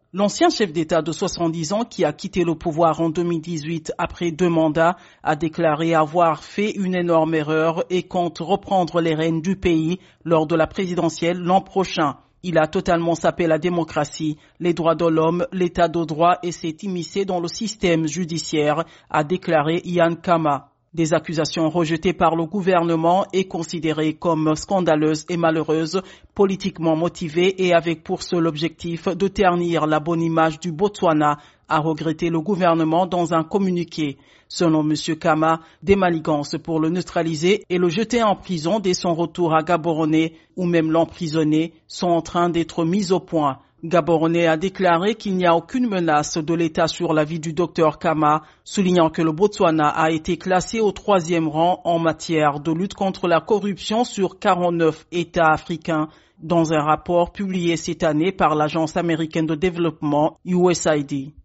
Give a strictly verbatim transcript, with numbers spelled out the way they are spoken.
L'ancien chef d'État de soixante-dix ans qui a quitté le pouvoir en deux mille dix-huit après deux mandats a déclaré avoir fait une énorme erreur et compte reprendre les rênes du pays lors de la présidentielle l'an prochain. Il a totalement sapé la démocratie, les droits de l'homme, l'état de droit et s'est immiscé dans le système judiciaire, a déclaré Ian Khama. Des accusations rejetées par le gouvernement et considérées comme scandaleuses et malheureuses, politiquement motivées et avec pour seul objectif de ternir la bonne image du Botswana, a regretté le gouvernement dans un communiqué. Selon M. Khama, des manigances pour le neutraliser et le jeter en prison dès son retour à Gaborone ou même l'emprisonner sont en train d'être mises au point. Gaborone a déclaré qu'il n'y a aucune menace de l'État sur la vie du docteur Khama, soulignant que le Botswana a été classé au troisième rang en matière de lutte contre la corruption sur quarante-neuf États africains dans un rapport publié cette année par l'Agence américaine de développement U S A I D.